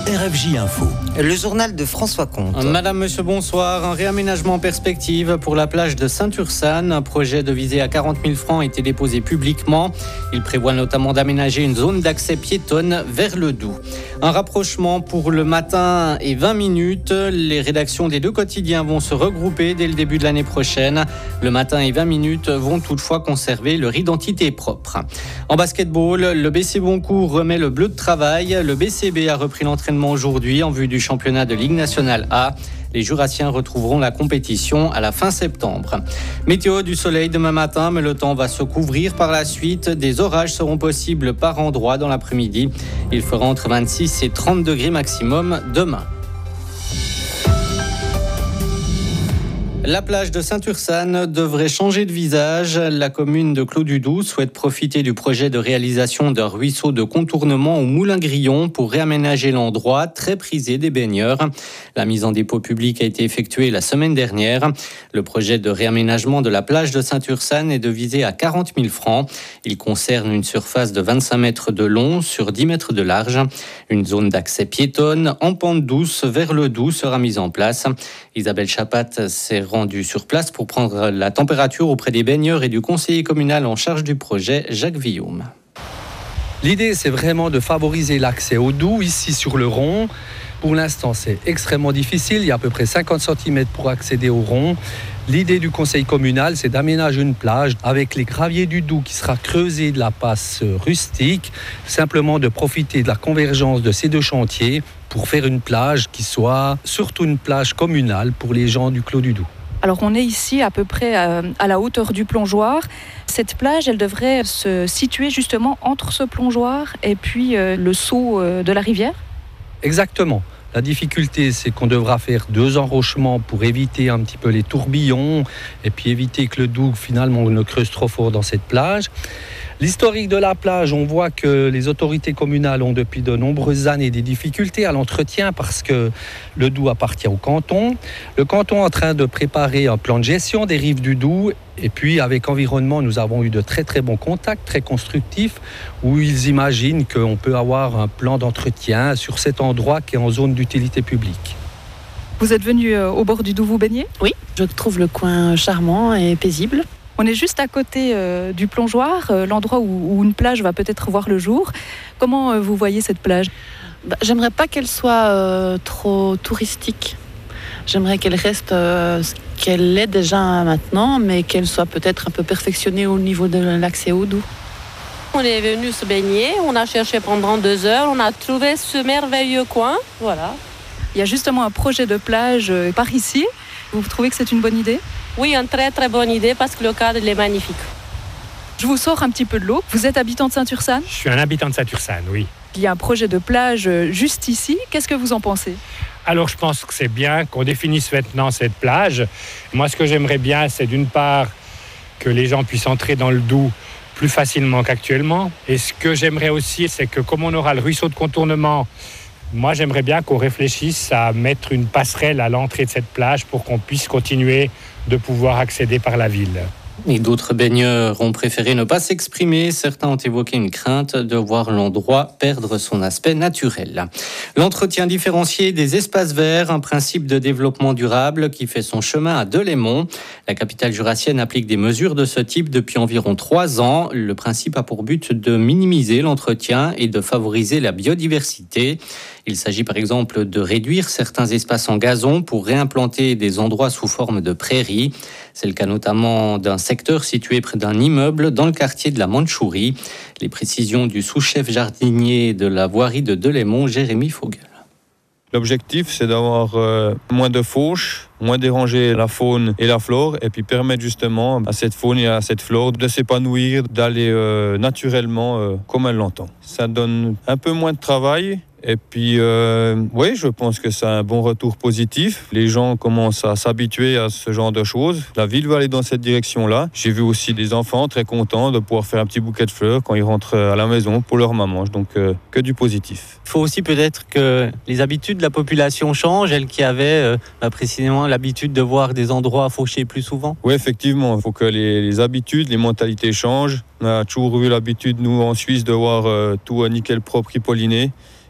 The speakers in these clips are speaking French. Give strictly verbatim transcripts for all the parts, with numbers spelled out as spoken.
R F J Info. Le journal de François Comte. Madame, monsieur, bonsoir. Un réaménagement en perspective pour la plage de Saint-Ursanne. Un projet de visée à quarante mille francs a été déposé publiquement. Il prévoit notamment d'aménager une zone d'accès piétonne vers le Doubs. Un rapprochement pour le matin et vingt minutes. Les rédactions des deux quotidiens vont se regrouper dès le début de l'année prochaine. Le matin et vingt minutes vont toutefois conserver leur identité propre. En basketball, le B C Boncourt remet le bleu de travail. Le B C B a repris l'entraînement aujourd'hui en vue du championnat de Ligue nationale A. Les Jurassiens retrouveront la compétition à la fin septembre. Météo, du soleil demain matin, mais le temps va se couvrir par la suite. Des orages seront possibles par endroits dans l'après-midi. Il fera entre vingt-six et trente degrés maximum demain. La plage de Saint-Ursanne devrait changer de visage. La commune de Clos-du-Doubs souhaite profiter du projet de réalisation d'un ruisseau de contournement au Moulin-Grillon pour réaménager l'endroit très prisé des baigneurs. La mise en dépôt public a été effectuée la semaine dernière. Le projet de réaménagement de la plage de Saint-Ursanne est de viser à quarante mille francs. Il concerne une surface de vingt-cinq mètres de long sur dix mètres de large. Une zone d'accès piétonne en pente douce vers le Doubs sera mise en place. Isabelle Chapat s'est rendu sur place pour prendre la température auprès des baigneurs et du conseiller communal en charge du projet, Jacques Villaume. L'idée, c'est vraiment de favoriser l'accès au Doubs, ici sur le rond. Pour l'instant, c'est extrêmement difficile. Il y a à peu près cinquante centimètres pour accéder au rond. L'idée du conseil communal, c'est d'aménager une plage avec les graviers du Doubs qui sera creusé de la passe rustique. Simplement de profiter de la convergence de ces deux chantiers pour faire une plage qui soit surtout une plage communale pour les gens du Clos du Doubs. Alors on est ici à peu près à, à la hauteur du plongeoir. Cette plage, elle devrait se situer justement entre ce plongeoir et puis euh, le saut euh, de la rivière. Exactement. La difficulté, c'est qu'on devra faire deux enrochements pour éviter un petit peu les tourbillons et puis éviter que le Doubs, finalement, ne creuse trop fort dans cette plage. L'historique de la plage, on voit que les autorités communales ont depuis de nombreuses années des difficultés à l'entretien parce que le Doubs appartient au canton. Le canton est en train de préparer un plan de gestion des rives du Doubs. Et puis avec Environnement, nous avons eu de très très bons contacts, très constructifs, où ils imaginent qu'on peut avoir un plan d'entretien sur cet endroit qui est en zone d'utilité publique. Vous êtes venu au bord du Doubs vous baigner ? Oui, je trouve le coin charmant et paisible. On est juste à côté euh, du plongeoir, euh, l'endroit où, où une plage va peut-être voir le jour. Comment euh, vous voyez cette plage ? bah, J'aimerais pas qu'elle soit euh, trop touristique. J'aimerais qu'elle reste euh, ce qu'elle est déjà maintenant, mais qu'elle soit peut-être un peu perfectionnée au niveau de l'accès au Doubs. On est venu se baigner, on a cherché pendant deux heures, on a trouvé ce merveilleux coin. Voilà. Il y a justement un projet de plage euh, par ici. Vous trouvez que c'est une bonne idée ? Oui, une très très bonne idée parce que le cadre il est magnifique. Je vous sors un petit peu de l'eau. Vous êtes habitant de Saint-Ursanne ? Je suis un habitant de Saint-Ursanne, oui. Il y a un projet de plage juste ici. Qu'est-ce que vous en pensez ? Alors je pense que c'est bien qu'on définisse maintenant cette plage. Moi ce que j'aimerais bien, c'est d'une part que les gens puissent entrer dans le Doubs plus facilement qu'actuellement. Et ce que j'aimerais aussi, c'est que comme on aura le ruisseau de contournement, moi j'aimerais bien qu'on réfléchisse à mettre une passerelle à l'entrée de cette plage pour qu'on puisse continuer de pouvoir accéder par la ville. Et d'autres baigneurs ont préféré ne pas s'exprimer. Certains ont évoqué une crainte de voir l'endroit perdre son aspect naturel. L'entretien différencié des espaces verts, un principe de développement durable qui fait son chemin à Delémont. La capitale jurassienne applique des mesures de ce type depuis environ trois ans. Le principe a pour but de minimiser l'entretien et de favoriser la biodiversité. Il s'agit par exemple de réduire certains espaces en gazon pour réimplanter des endroits sous forme de prairies. C'est le cas notamment d'un secteur situé près d'un immeuble dans le quartier de la Mandchourie. Les précisions du sous-chef jardinier de la voirie de Delémont, Jérémy Fogel. L'objectif, c'est d'avoir euh, moins de fauches, moins déranger la faune et la flore, et puis permettre justement à cette faune et à cette flore de s'épanouir, d'aller euh, naturellement euh, comme elle l'entend. Ça donne un peu moins de travail. Et puis, euh, oui, je pense que c'est un bon retour positif. Les gens commencent à s'habituer à ce genre de choses. La ville va aller dans cette direction-là. J'ai vu aussi des enfants très contents de pouvoir faire un petit bouquet de fleurs quand ils rentrent à la maison pour leur maman. Donc, euh, que du positif. Il faut aussi peut-être que les habitudes de la population changent, elle qui avait euh, bah, précisément l'habitude de voir des endroits fauchés plus souvent. Oui, effectivement, il faut que les, les habitudes, les mentalités changent. On a toujours eu l'habitude, nous, en Suisse, de voir euh, tout nickel propre, ripolliné.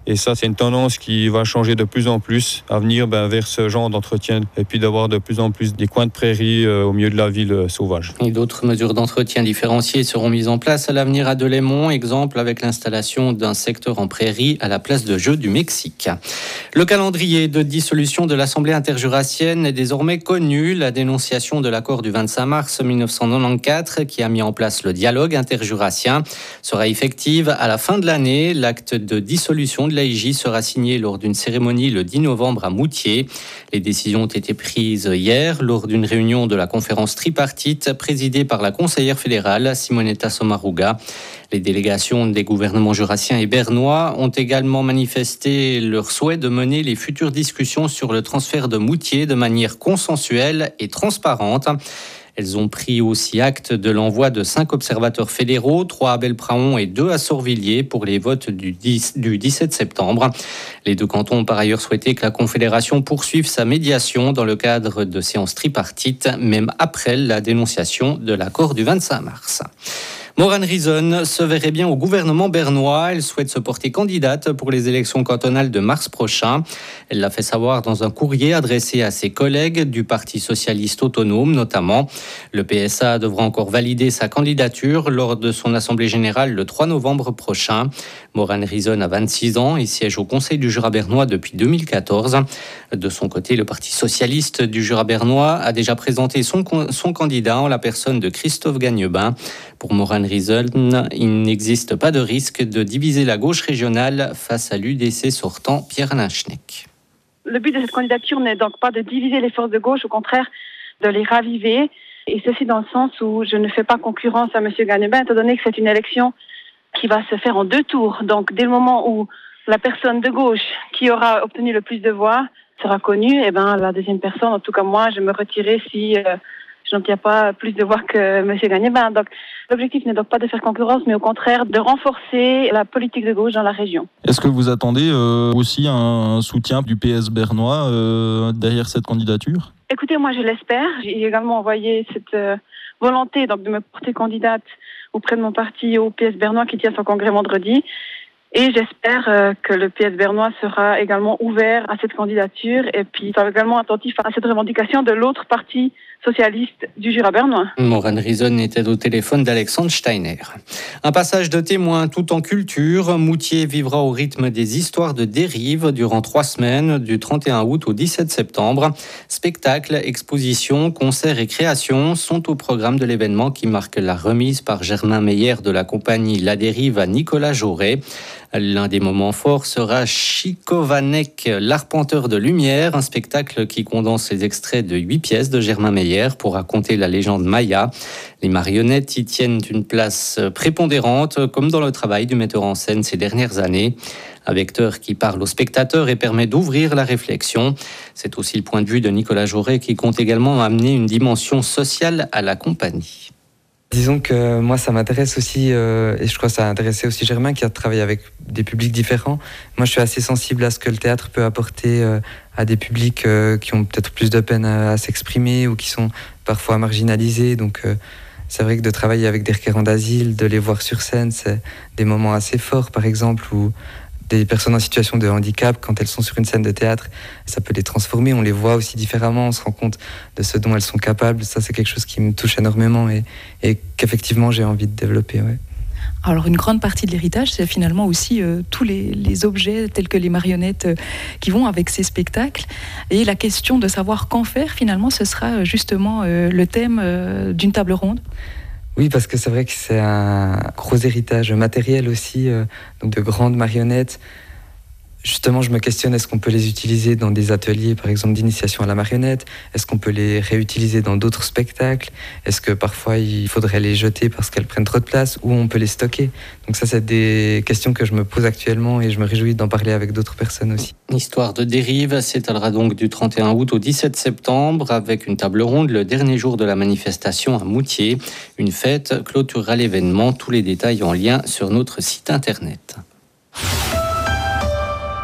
Et ça, c'est une tendance qui va changer de plus en plus à venir ben, vers ce genre d'entretien et puis d'avoir de plus en plus des coins de prairie euh, au milieu de la ville euh, sauvage. Et d'autres mesures d'entretien différenciées seront mises en place à l'avenir à Delémont, exemple avec l'installation d'un secteur en prairie à la place de jeu du Mexique. Le calendrier de dissolution de l'Assemblée interjurassienne est désormais connu. La dénonciation de l'accord du vingt-cinq mars mille neuf cent quatre-vingt-quatorze qui a mis en place le dialogue interjurassien sera effective à la fin de l'année. L'acte de dissolution de l'A I J sera signé lors d'une cérémonie le dix novembre à Moutier. Les décisions ont été prises hier lors d'une réunion de la conférence tripartite présidée par la conseillère fédérale Simonetta Sommaruga. Les délégations des gouvernements jurassiens et bernois ont également manifesté leur souhait de mener les futures discussions sur le transfert de Moutier de manière consensuelle et transparente. Elles ont pris aussi acte de l'envoi de cinq observateurs fédéraux, trois à Belpraon et deux à Sorvilliers pour les votes du, dix, du dix-sept septembre. Les deux cantons ont par ailleurs souhaité que la Confédération poursuive sa médiation dans le cadre de séances tripartites, même après la dénonciation de l'accord du vingt-cinq mars. Maurane Riesen se verrait bien au gouvernement bernois. Elle souhaite se porter candidate pour les élections cantonales de mars prochain. Elle l'a fait savoir dans un courrier adressé à ses collègues du Parti socialiste autonome notamment. Le P S A devra encore valider sa candidature lors de son assemblée générale le trois novembre prochain. Maurane Riesen a vingt-six ans et siège au Conseil du Jura bernois depuis deux mille quatorze. De son côté, le Parti socialiste du Jura bernois a déjà présenté son, son candidat en la personne de Christophe Gagnebin. Pour Maurane Riesen, il n'existe pas de risque de diviser la gauche régionale face à l'U D C sortant Pierre-Alain Schneck. Le but de cette candidature n'est donc pas de diviser les forces de gauche, au contraire de les raviver. Et ceci dans le sens où je ne fais pas concurrence à M. Gagnebin, étant donné que c'est une élection qui va se faire en deux tours. Donc dès le moment où la personne de gauche qui aura obtenu le plus de voix sera connue, et ben la deuxième personne, en tout cas moi, je me retirerai si... Euh, je n'obtiens pas plus de voix que M. Gagnebin. Donc, l'objectif n'est donc pas de faire concurrence, mais au contraire de renforcer la politique de gauche dans la région. Est-ce que vous attendez euh, aussi un soutien du P S bernois euh, derrière cette candidature ? Écoutez, moi je l'espère. J'ai également envoyé cette euh, volonté donc, de me porter candidate auprès de mon parti au P S bernois qui tient son congrès vendredi. Et j'espère euh, que le P S bernois sera également ouvert à cette candidature et puis sera également attentif à cette revendication de l'autre parti socialiste du Jura bernois. Maurane Riesen était au téléphone d'Alexandre Steiner. Un passage de témoins tout en culture. Moutier vivra au rythme des histoires de dérive durant trois semaines, du trente et un août au dix-sept septembre. Spectacles, expositions, concerts et créations sont au programme de l'événement qui marque la remise par Germain Meyer de la compagnie La Dérive à Nicolas Jaurès. L'un des moments forts sera Chikovanek, l'arpenteur de lumière, un spectacle qui condense les extraits de huit pièces de Germain Meyer pour raconter la légende maya. Les marionnettes y tiennent une place prépondérante, comme dans le travail du metteur en scène ces dernières années. Un vecteur qui parle aux spectateurs et permet d'ouvrir la réflexion. C'est aussi le point de vue de Nicolas Jaurès qui compte également amener une dimension sociale à la compagnie. Disons que moi, ça m'intéresse aussi, euh, et je crois que ça a intéressé aussi Germain, qui a travaillé avec des publics différents. Moi, je suis assez sensible à ce que le théâtre peut apporter euh, à des publics euh, qui ont peut-être plus de peine à, à s'exprimer ou qui sont parfois marginalisés. Donc, euh, c'est vrai que de travailler avec des requérants d'asile, de les voir sur scène, c'est des moments assez forts, par exemple, où des personnes en situation de handicap, quand elles sont sur une scène de théâtre, ça peut les transformer, on les voit aussi différemment, on se rend compte de ce dont elles sont capables. Ça, c'est quelque chose qui me touche énormément et, et qu'effectivement, j'ai envie de développer. Ouais. Alors, une grande partie de l'héritage, c'est finalement aussi euh, tous les, les objets tels que les marionnettes euh, qui vont avec ces spectacles. Et la question de savoir qu'en faire, finalement, ce sera justement euh, le thème euh, d'une table ronde. Oui, parce que c'est vrai que c'est un gros héritage matériel aussi, euh, donc de grandes marionnettes. Justement, je me questionne, est-ce qu'on peut les utiliser dans des ateliers, par exemple, d'initiation à la marionnette ? Est-ce qu'on peut les réutiliser dans d'autres spectacles ? Est-ce que parfois, il faudrait les jeter parce qu'elles prennent trop de place ? Ou on peut les stocker ? Donc ça, c'est des questions que je me pose actuellement et je me réjouis d'en parler avec d'autres personnes aussi. L'histoire de dérive s'étalera donc du trente et un août au dix-sept septembre avec une table ronde le dernier jour de la manifestation à Moutier. Une fête clôturera l'événement. Tous les détails en lien sur notre site internet.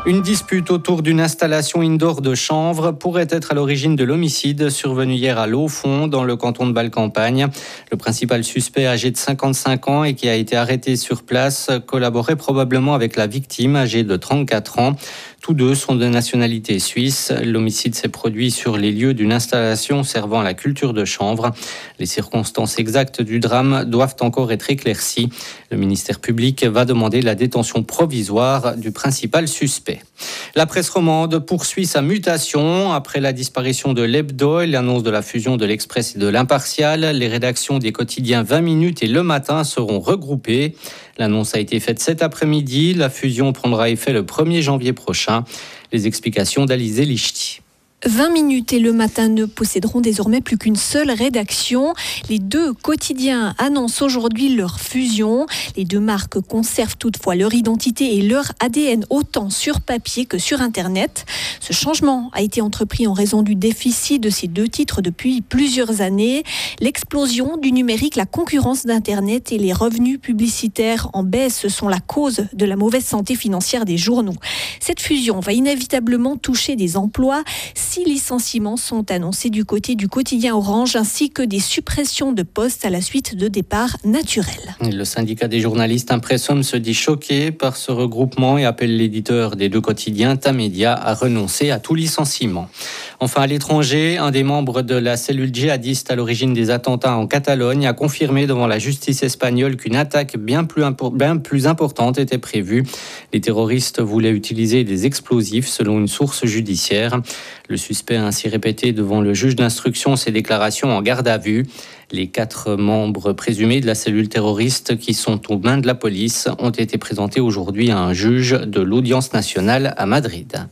Une dispute autour d'une installation indoor de chanvre pourrait être à l'origine de l'homicide survenu hier à Laufond, dans le canton de Bâle-Campagne. Le principal suspect, âgé de cinquante-cinq ans et qui a été arrêté sur place, collaborait probablement avec la victime, âgée de trente-quatre ans. Tous deux sont de nationalité suisse. L'homicide s'est produit sur les lieux d'une installation servant à la culture de chanvre. Les circonstances exactes du drame doivent encore être éclaircies. Le ministère public va demander la détention provisoire du principal suspect. La presse romande poursuit sa mutation. Après la disparition de l'Hebdo et l'annonce de la fusion de l'Express et de l'Impartial, les rédactions des quotidiens vingt minutes et Le Matin seront regroupées. L'annonce a été faite cet après-midi. La fusion prendra effet le premier janvier prochain. Les explications d'Alizé Lichty. vingt minutes et Le Matin ne posséderont désormais plus qu'une seule rédaction. Les deux quotidiens annoncent aujourd'hui leur fusion. Les deux marques conservent toutefois leur identité et leur A D N autant sur papier que sur Internet. Ce changement a été entrepris en raison du déficit de ces deux titres depuis plusieurs années. L'explosion du numérique, la concurrence d'Internet et les revenus publicitaires en baisse sont la cause de la mauvaise santé financière des journaux. Cette fusion va inévitablement toucher des emplois. Six licenciements sont annoncés du côté du quotidien Orange ainsi que des suppressions de postes à la suite de départs naturels. Le syndicat des journalistes Impressum se dit choqué par ce regroupement et appelle l'éditeur des deux quotidiens, Tamedia, à renoncer à tout licenciement. Enfin, à l'étranger, un des membres de la cellule djihadiste à l'origine des attentats en Catalogne a confirmé devant la justice espagnole qu'une attaque bien plus, impo- bien plus importante était prévue. Les terroristes voulaient utiliser des explosifs selon une source judiciaire. Le suspect a ainsi répété devant le juge d'instruction ses déclarations en garde à vue. Les quatre membres présumés de la cellule terroriste qui sont aux mains de la police ont été présentés aujourd'hui à un juge de l'audience nationale à Madrid.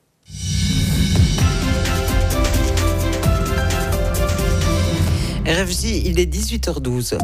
R F J, il est dix-huit heures douze.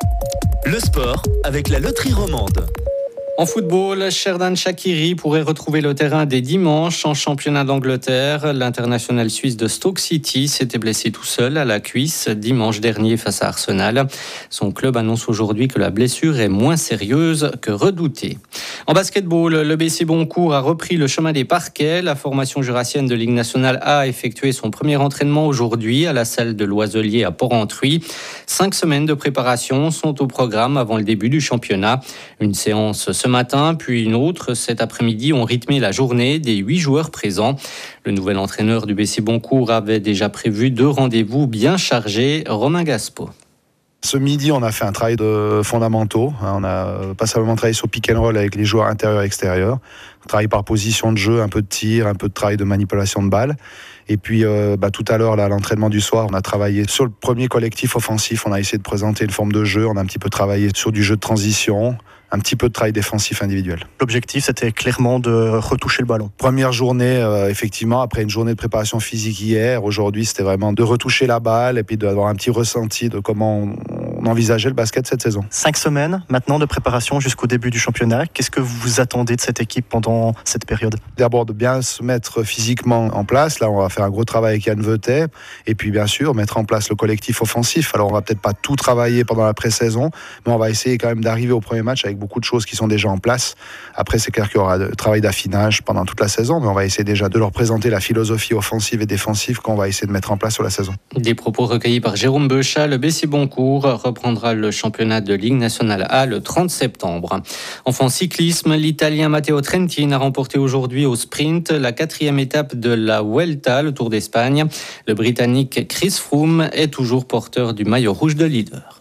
Le sport avec la loterie romande. En football, Sherdan Shaqiri pourrait retrouver le terrain dès dimanche en championnat d'Angleterre. L'international suisse de Stoke City s'était blessé tout seul à la cuisse dimanche dernier face à Arsenal. Son club annonce aujourd'hui que la blessure est moins sérieuse que redoutée. En basketball, le B C Boncourt a repris le chemin des parquets. La formation jurassienne de Ligue nationale A a effectué son premier entraînement aujourd'hui à la salle de Loiselier à Port-Entruy. Cinq semaines de préparation sont au programme avant le début du championnat. Une séance ce matin, puis une autre cet après-midi ont rythmé la journée des huit joueurs présents. Le nouvel entraîneur du B C Boncourt avait déjà prévu deux rendez-vous bien chargés. Romain Gaspo. Ce midi, on a fait un travail de fondamentaux. On a pas simplement travaillé sur pick and roll avec les joueurs intérieurs et extérieurs. On travaille par position de jeu, un peu de tir, un peu de travail de manipulation de balles. Et puis euh, bah, tout à l'heure, là, à l'entraînement du soir, on a travaillé sur le premier collectif offensif. On a essayé de présenter une forme de jeu. On a un petit peu travaillé sur du jeu de transition, un petit peu de travail défensif individuel. L'objectif, c'était clairement de retoucher le ballon. Première journée, euh, effectivement, après une journée de préparation physique hier, aujourd'hui, c'était vraiment de retoucher la balle et puis d'avoir un petit ressenti de comment on, on envisageait le basket cette saison. Cinq semaines maintenant de préparation jusqu'au début du championnat. Qu'est-ce que vous attendez de cette équipe pendant cette période ? D'abord, de bien se mettre physiquement en place. Là, on va faire un gros travail avec Yann Vetet. Et puis, bien sûr, mettre en place le collectif offensif. Alors, on va peut-être pas tout travailler pendant la pré-saison, mais on va essayer quand même d'arriver au premier match avec beaucoup de choses qui sont déjà en place. Après, c'est clair qu'il y aura un travail d'affinage pendant toute la saison, mais on va essayer déjà de leur présenter la philosophie offensive et défensive qu'on va essayer de mettre en place sur la saison. Des propos recueillis par Jérôme Beuchat. Le B C Boncourt reprendra le championnat de Ligue nationale A le trente septembre. Enfin, en cyclisme, l'Italien Matteo Trentin a remporté aujourd'hui au sprint la quatrième étape de la Vuelta, le Tour d'Espagne. Le Britannique Chris Froome est toujours porteur du maillot rouge de leader.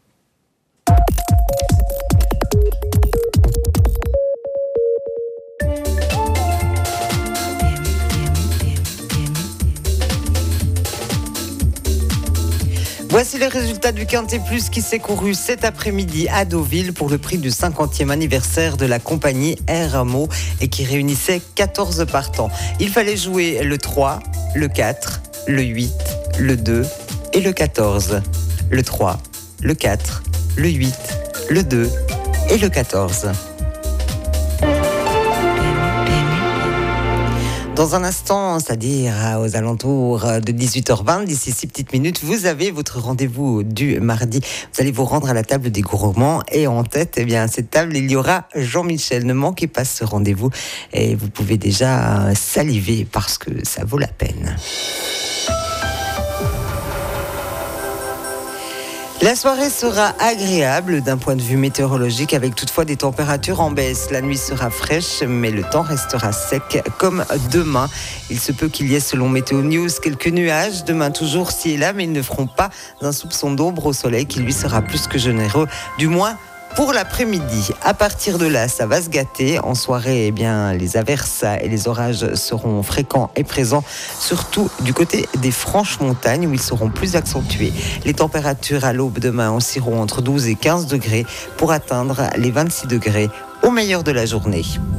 Voici les résultats du Quintet Plus qui s'est couru cet après-midi à Deauville pour le prix du cinquantième anniversaire de la compagnie Air Amo et qui réunissait quatorze partants. Il fallait jouer le trois, le quatre, le huit, le deux et le quatorze. Le trois, le quatre, le huit, le deux et le quatorze. Dans un instant, c'est-à-dire aux alentours de dix-huit heures vingt, d'ici six petites minutes, vous avez votre rendez-vous du mardi. Vous allez vous rendre à la table des gourmands et en tête, eh bien, à cette table, il y aura Jean-Michel. Ne manquez pas ce rendez-vous et vous pouvez déjà saliver parce que ça vaut la peine. La soirée sera agréable d'un point de vue météorologique avec toutefois des températures en baisse. La nuit sera fraîche mais le temps restera sec comme demain. Il se peut qu'il y ait selon Météo News quelques nuages. Demain toujours ci et là mais ils ne feront pas un soupçon d'ombre au soleil qui lui sera plus que généreux. Du moins pour l'après-midi. À partir de là, ça va se gâter. En soirée, eh bien, les averses et les orages seront fréquents et présents, surtout du côté des franches montagnes où ils seront plus accentués. Les températures à l'aube demain oscilleront entre douze et quinze degrés pour atteindre les vingt-six degrés au meilleur de la journée.